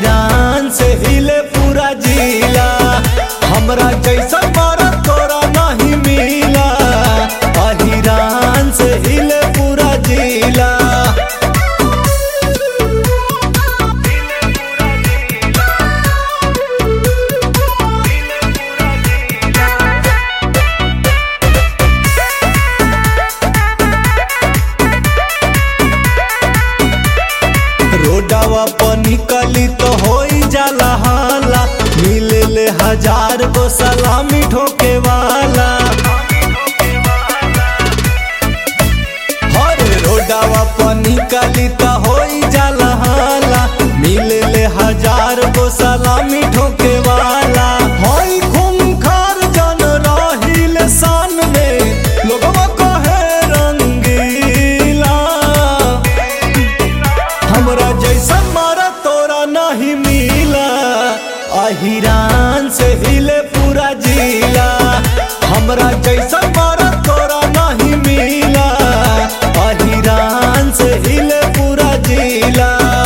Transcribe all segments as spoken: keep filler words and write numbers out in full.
अहिरान से हिले पूरा जिला। हमरा जैसा मरद तोरा नहीं मिला। अहिरान से हिले पूरा जिला। रोडवा पर निकली तो होई जाला हाला। मिले ले हजार गो सलामी ठोके वाला। हर रोडवा पर निकली तो होई जाला हाला। मिले ले हजार गो सलामी ठोके वाला। होई खूंखार जन राहिल शान में लोगवा कहे रंगीला। हमरा जैसा मारा तोरा नहीं मिला। अहिरान से हिले पूरा जिला। हमरा जैसा मारा तोरा नहीं मिला। अहिरान से हिले पूरा जिला।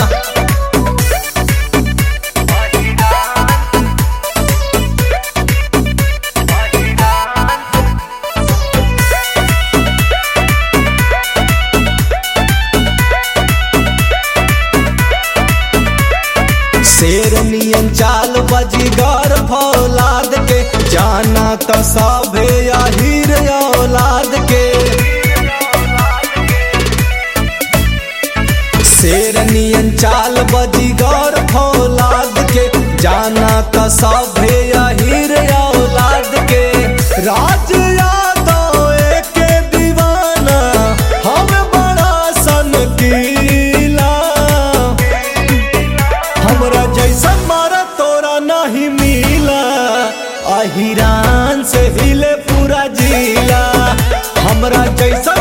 शेरनियन चाल बजीगर फौलाद के। जाना तो सभे अहिर औलाद के। शेरनियन चाल बजीगर फौलाद के। जाना तो सभे अहिर औलाद के। राज यादव एके दीवाना हम बड़ा सन कीला। हमरा जैसा मारा तोरा नहीं मिला। अहिरान से हिले पूरा जिला। हमरा जैसा